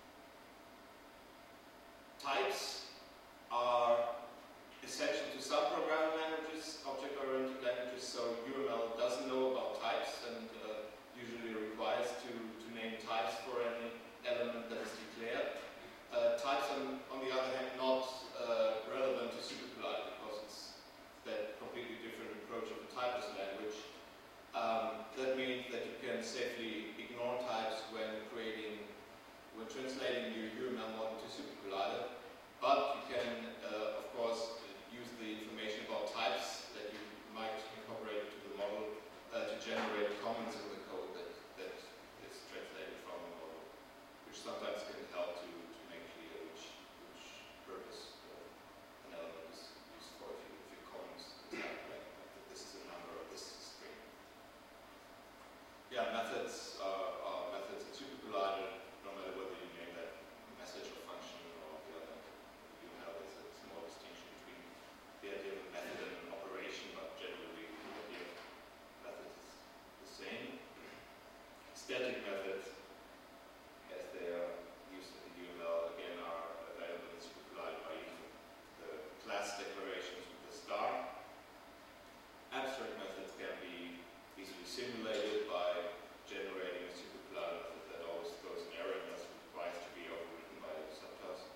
Types are essential to some programming languages, object-oriented languages, so U M L doesn't know about types and uh, usually requires to, to name types for any element that is declared. Uh, types, on, on the other hand, not uh, relevant to SuperCollider because it's that completely different approach of a typeless language. Um, that means that you can safely ignore types when creating, when translating your U M L model to SuperCollider, but you can, uh, of course, use the information about types that you might incorporate into the model uh, to generate comments in the code that, that is translated from the model, which sometimes can help to, to make clear which, which purpose uh, an element is used for if you, if you comment the type, like, like this is a number or this is a string. Yeah, methods are, are methods in SuperCollider, no matter whether you name that message or function or the other. You know, there's a small distinction between the idea of a method and an operation, but generally the idea of method is the same. Static methods, as they are used in the U M L, again are available in SuperCollider by using the class declarations with the star. Abstract methods can be easily simulated by generating a SuperCollider method that always throws an error and thus requires to be overwritten by a subclass.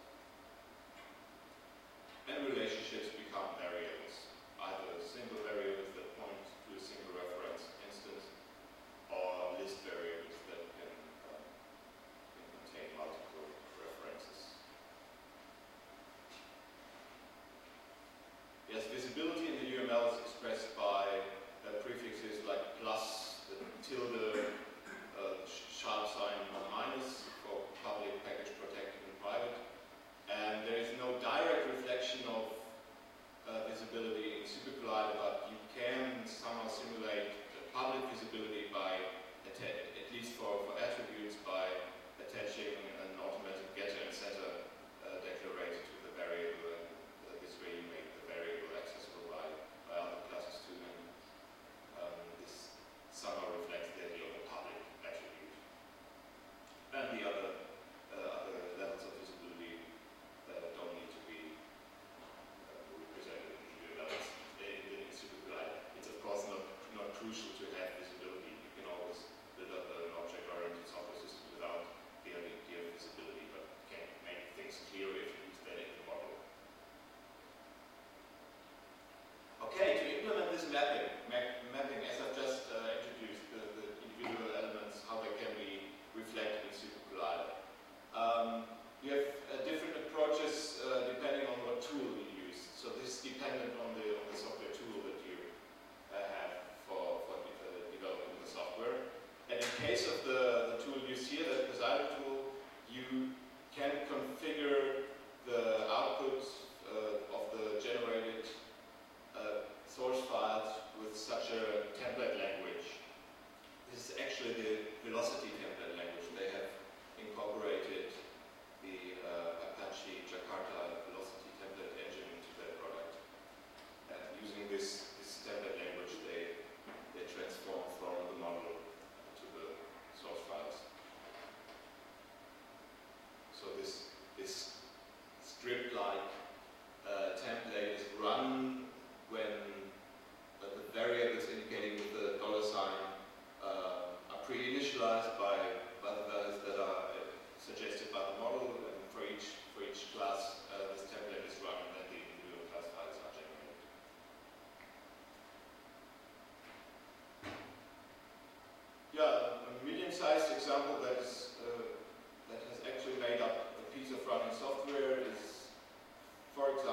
And relationships become variables, either single variables that point to a single reference instance or list variables that can, uh, can contain multiple references.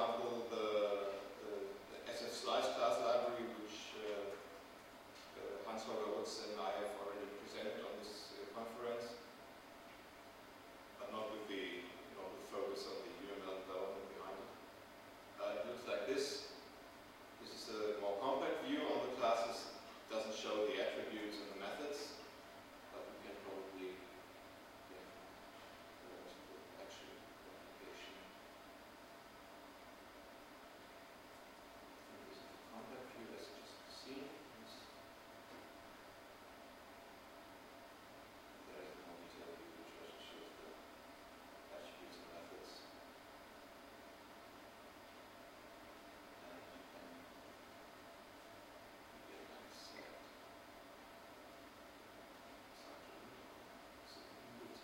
example, the, the, the S F Slice class library, which uh, uh, Hans-Holger Utz and I have already presented on this uh, conference, but not with the, not with focus on the U M L development behind it. Uh, it looks like this. This is a more compact view on the classes. It doesn't show the attributes and the methods, but we can probably yeah, go to the actual application. This is the compact view as just seen. There is a more detailed view which also shows the attributes and methods. And you can get an select subject.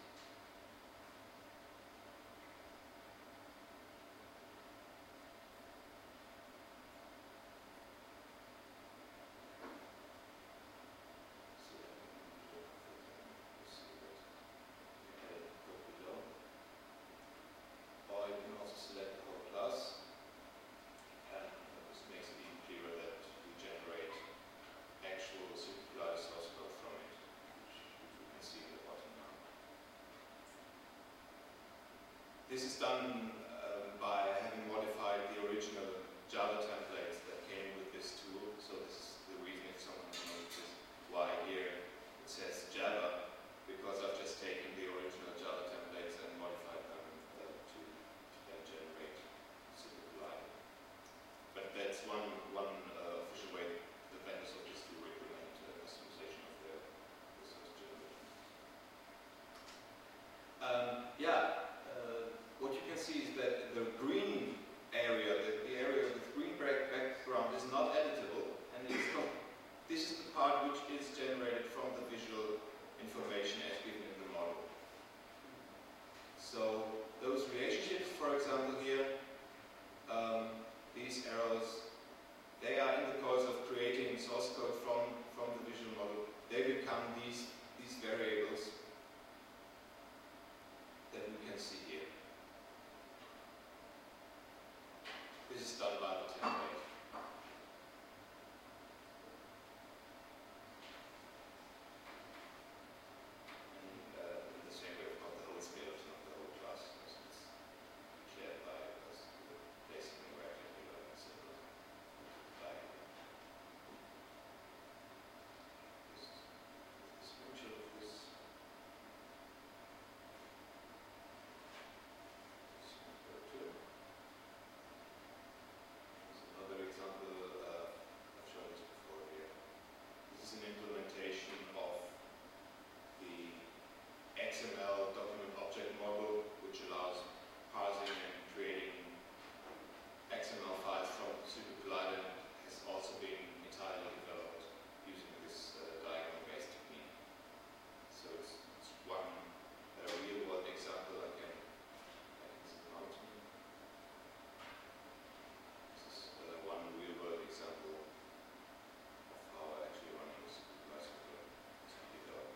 Or you can also select the whole class, and this makes it even clearer that we generate actual supercollider source code from it, which you can see at the bottom now. This is done um, by having modified the original Java templates that came with this tool. So this is the reason if someone notices why here it says Java, because I've just taken the original Java templates and modified them uh, to, to then generate supercollider. But that's one, one uh, official way the vendors of this tool implement uh, customization of their source generation. Um, yeah, uh, what you can see is that the green area, the, the area with green background is not editable, and it's not, this is the part which is generated from the visual information as given in the model. So those relationships, for example here, um, these arrows, they are in the course of creating source code from, from the visual model. They become these, these variables that we can see here. This is done by the template. And uh, in the same way, of course, the whole scale is not the whole class, because it's shared by us, the placing the rectangular and simple diagram. This is the screenshot of this. Another example, uh, I've shown this before here. This is an implementation of the X M L document object model, which allows parsing and creating X M L files from supercollider, and has also been entirely developed using this uh, diagonal-based technique. So it's, it's one uh, real-world example I can, I can zoom out to. This is uh, one real-world example of how actually running a supervisor code is developed.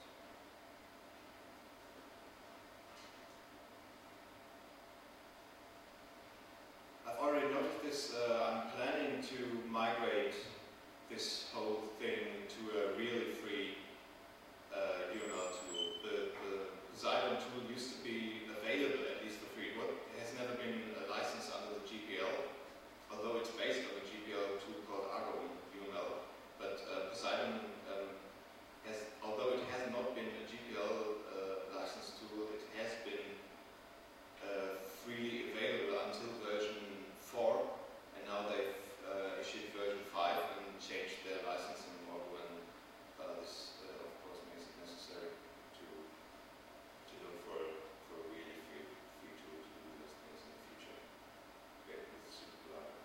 I've already noticed this. Uh, I'm planning to migrate this whole thing to a really free uh, U M L tool. The, the Poseidon tool used to be available, at least for free. What has never been uh, licensed under the G P L, although it's based on a G P L tool called Argo U M L. But uh, Poseidon um, has, although it has not been a G P L uh, licensed tool, it has been uh, freely available until version four, and now they've uh, issued version five and changed their licensing model, and uh, this uh, of course makes it necessary to to look for for a really free free tool to do those things in the future. Okay, with supercollider.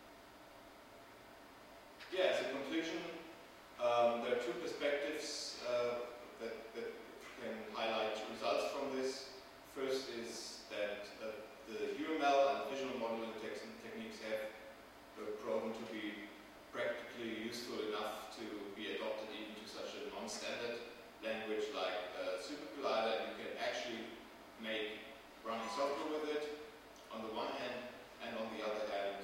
Yeah, as a conclusion, um, there are two perspectives uh, that that can highlight results from this. First is that uh, the U M L and visual modeling te techniques have uh, proven to be practically useful enough to be adopted even to such a non-standard language like uh, supercollider. You can actually make running software with it on the one hand, and on the other hand,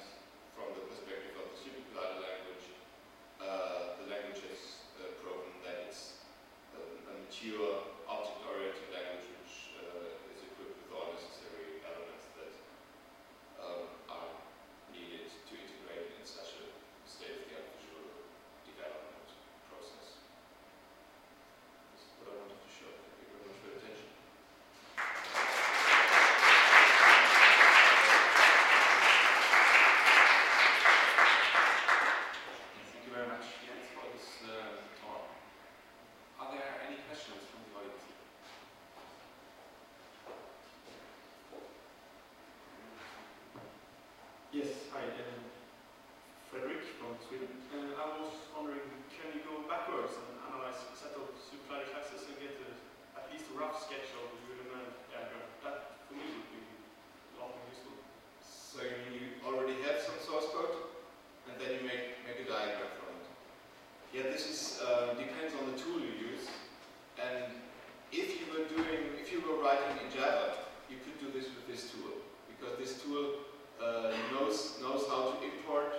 Sweden. Uh, I was wondering, can you go backwards and analyze a set of supercollider classes and get a, at least a rough sketch of the U M L diagram? That, for me, would be a lot more useful. So you mean you already have some source code, and then you make, make a diagram from it. Yeah, this is uh, depends on the tool you use. And if you were doing, if you were writing in Java, you could do this with this tool, because this tool uh, knows knows how to import.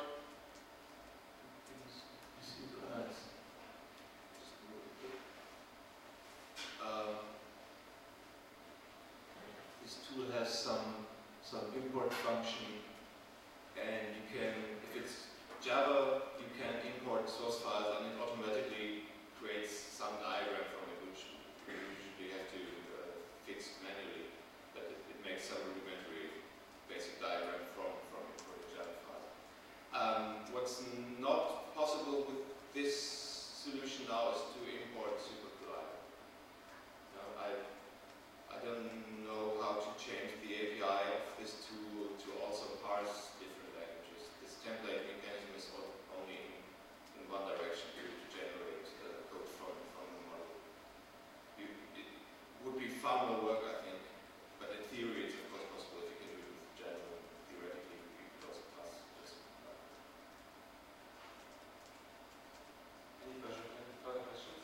Um, this tool has some some import function, and you can, if it's Java, you can import source files, and it automatically creates some diagram from it, which you usually have to uh, fix manually, but it, it makes some rudimentary basic diagram from from imported Java file. Um, what's not possible with this solution now is to import SuperCollider. No, I I don't know how to change the A P I of this tool to also parse different languages. This template mechanism is only in, in one direction to, to generate uh, code from, from the model. You, it would be far more work, I think, but in theory it's of course possible if you can do it with Java. Theoretically, you could also pass just like Any further questions?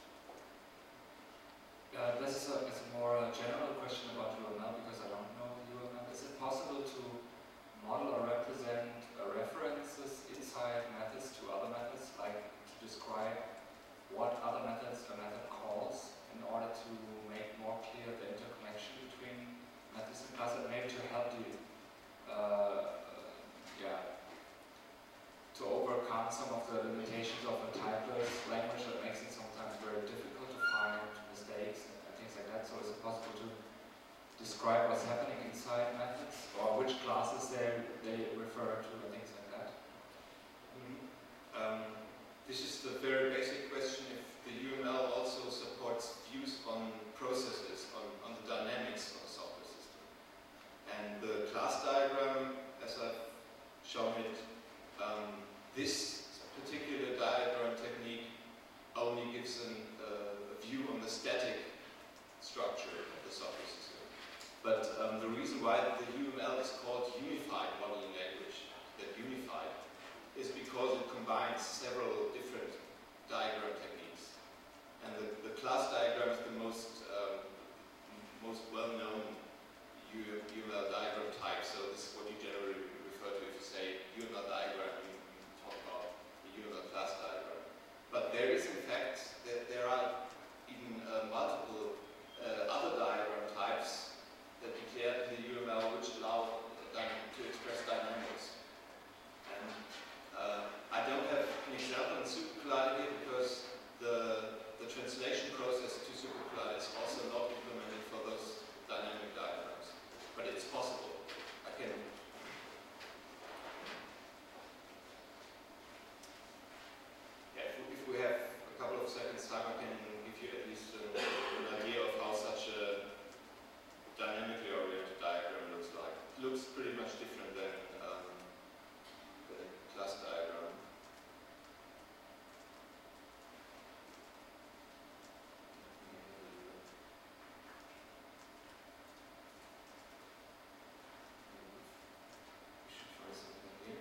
Uh, this is a, it's a more uh, general question about U M L, because I don't know U M L. Is it possible to model or represent uh, references inside methods to other methods, like to describe what other methods a method calls in order to make more clear the interconnection between methods and classes, maybe to help you uh, yeah, to overcome some of the limitations of a typeless language that makes it sometimes very difficult to find mistakes and things like that. So is it possible to describe what's happening inside methods, or which classes they they refer to, and things like that? Mm-hmm. um, this is the very basic question if the U M L also supports views on processes, on, on the dynamics of a software system. And the class diagram, as I've shown it, um, this particular diagram technique only gives an, uh, a view on the static structure of the software system. But um, the reason why the U M L is called Unified Modeling Language, that unified, is because it combines several different diagram techniques. And the, the class diagram is the most um, most well-known U M L diagram type. So this is what you generally refer to if you say U M L diagram, you, you talk about the U M L class diagram. But there is in fact, there, there are even uh, multiple uh, other diagram types that declared in the U M L which allow uh, to express dynamics. And uh, I don't have an example in SuperCollider here because the, the translation process to SuperCollider is also not implemented for those dynamic diagrams. But it's possible. I can. Yeah, if, if we have a couple of seconds time, I can give you at least an, an idea of how such a dynamically oriented diagram looks like. It looks pretty much different than um, the class diagram. We should find something here.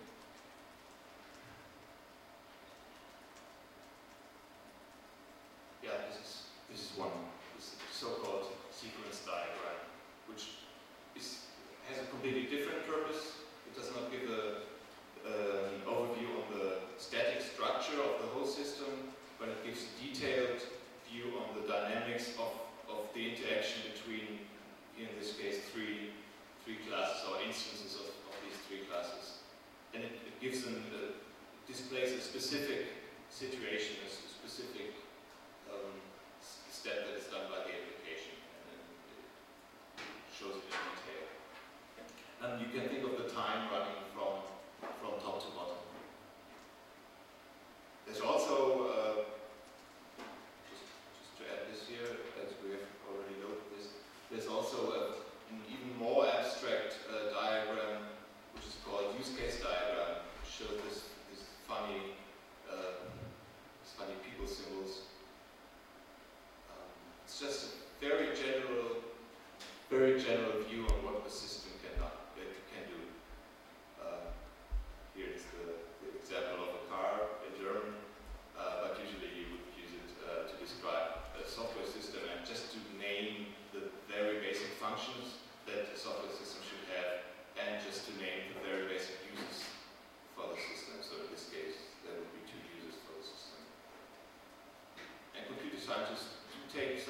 Yeah, this is this is one. This so-called sequence diagram, which is, has a completely different purpose. It does not give a, uh, an overview on the static structure of the whole system, but it gives a detailed view on the dynamics of, of the interaction between, in this case, three, three classes or instances of, of these three classes. And it, it gives an, uh, displays a specific situation, a specific um, step that is done by the application, and then it shows it in detail. And you can think of the time running from from top to bottom. There's also, uh, just, just to add this here, as we have already noted this, there's also a, an even more abstract uh, diagram, which is called use case diagram, which shows this, this funny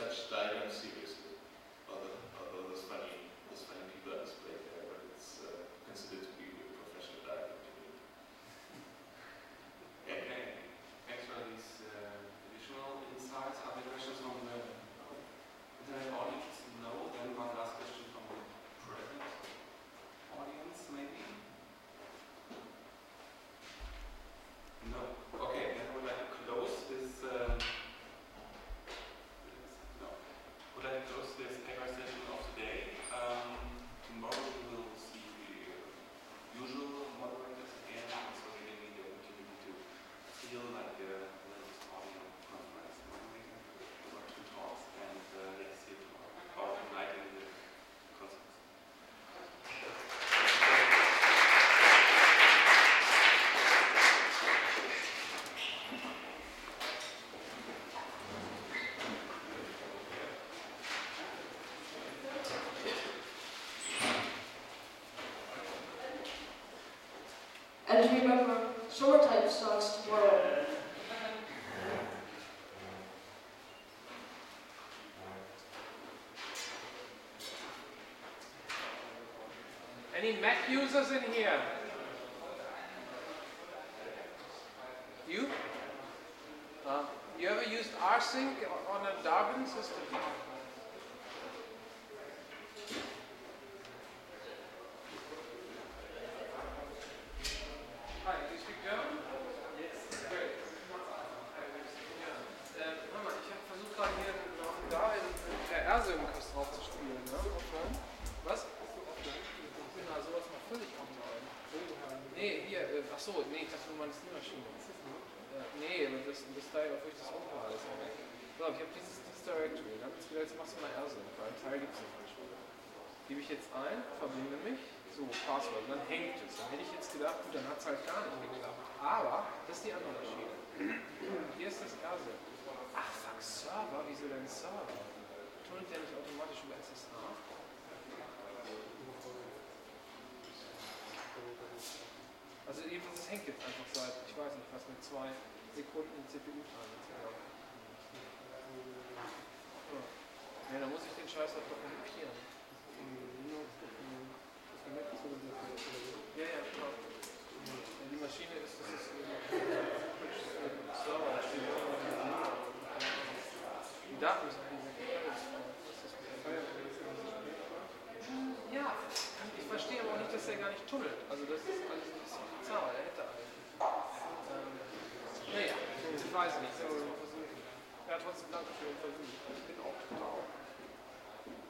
such diagrams seriously. Although, although those funny, those funny people are displayed there, but it's uh, considered to be a professional diagram technique. Okay, thanks for these uh, additional insights. Are there questions from the internet audience? No. Then one last question from the present audience, maybe? No. Okay, then I would like to close this. Um, no. I would like to close this paper session of today. Um, tomorrow we will see the usual moderators again, so giving me the opportunity to feel like a little audio conference moderator for two talks, and uh, let's see about igniting the concepts. And remember, summer time starts tomorrow. Any Mac users in here? You? Uh, you ever used rsync on a Darwin system? Hi, do you speak German? Yes. Great. Ähm, hör mal, ich habe versucht gerade hier da in der R-Sync drauf zu spielen, ne? Was? Na, sowas mal völlig online. Nee, hier, äh, ach so, nee, ich dachte, du meinst die Maschine. Ja, nee, das, das Teil, auf ich das runterlade. So, ich habe dieses, dieses Directory, dann ist wieder, jetzt machst du mal R-Sync, weil ein Teil gibt es nicht manchmal. Gebe ich jetzt ein, verbinde mich, so, Passwort, dann hängt es. Dann hätte ich jetzt gedacht, gut, dann hat es halt gar nicht geklappt. Aber, das ist die andere Maschine. Hier ist das R-Sync. Ach, fuck, Server, wieso denn Server? Tunnelt der nicht automatisch über S S H? Also jedenfalls, es hängt jetzt einfach seit, ich weiß nicht, was mit zwei Sekunden C P U-Time. Ja, dann muss ich den Scheiß halt doch kopieren. Ja, ja, klar. Ja, die Maschine ist, das ist Server. Die Daten sind nicht mehr. Ja, ich verstehe aber auch nicht, dass er gar nicht tunnelt. Also das ist alles ein bisschen bizarr, er hätte eigentlich. Ähm, naja, ich weiß nicht. Ja, trotzdem danke für den Versuch. Ich bin auch total.